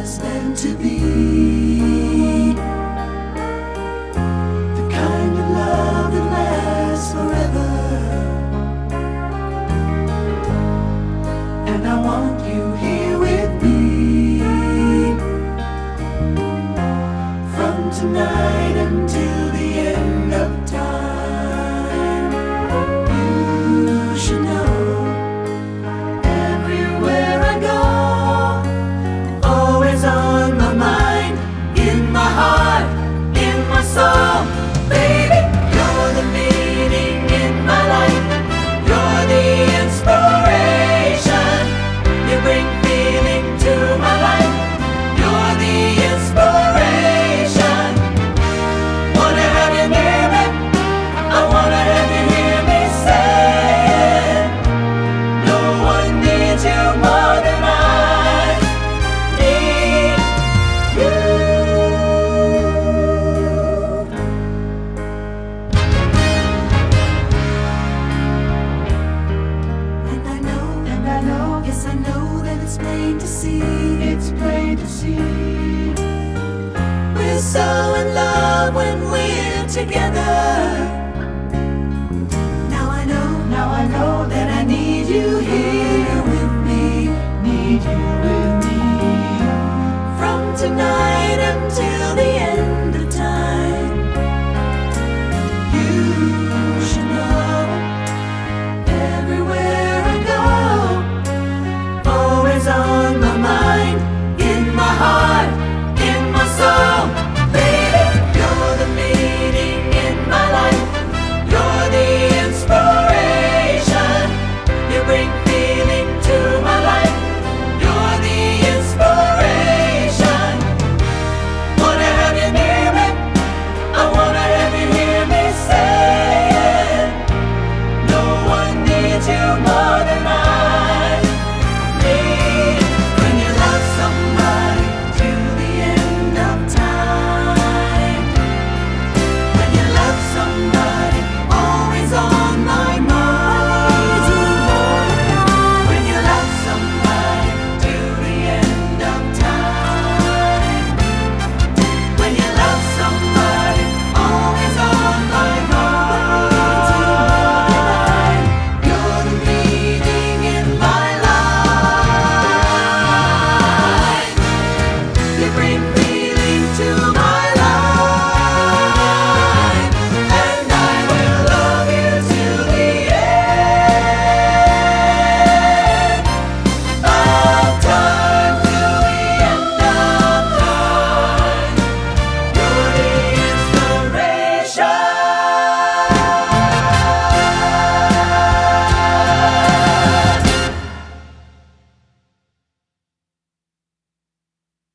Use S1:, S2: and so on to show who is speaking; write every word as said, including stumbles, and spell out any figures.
S1: was meant to be. The kind of love that lasts forever. And I want you here with me from tonight until the end of time. You should know, everywhere I go, always on my mind, in my heart, in my soul. Baby, you're the meaning in my life. You're the inspiration. You bring feeling to my life. You're the inspiration. Wanna have you near me. I wanna have you hear me say it. No one needs you more than I need you. And I know, and I know, yes I know that it's plain to see. It's plain to see. We're so in love when we're together. Now I know, now I know that I need you here with me. Need you with me from tonight until